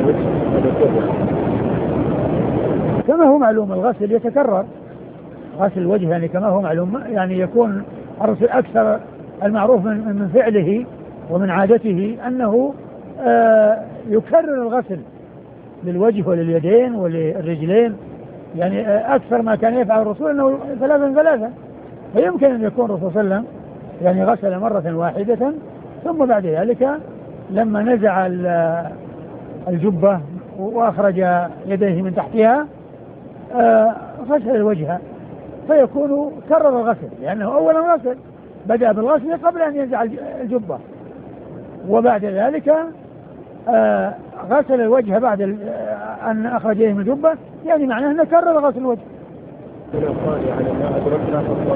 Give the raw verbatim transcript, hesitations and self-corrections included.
كما هو معلوم الغسل يتكرر، غسل الوجه يعني كما هو معلوم يعني يكون الرسول أكثر المعروف من من فعله ومن عادته أنه آه يكرر الغسل للوجه ولليدين وللرجلين، يعني آه أكثر ما كان يفعل الرسول أنه ثلاثا ثلاثا. فيمكن أن يكون الرسول صلى الله عليه وسلم يعني غسل مرة واحدة ثم بعد ذلك لما نزع الجبة وأخرج يديه من تحتها آه غسل الوجه، فيكون كرر الغسل لأنه أولا غسل بدأ بالغسل قبل أن ينزع الجبة، وبعد ذلك آه غسل الوجه بعد أن أخرج يديه من الجبة، يعني معناه أنه كرر غسل الوجه.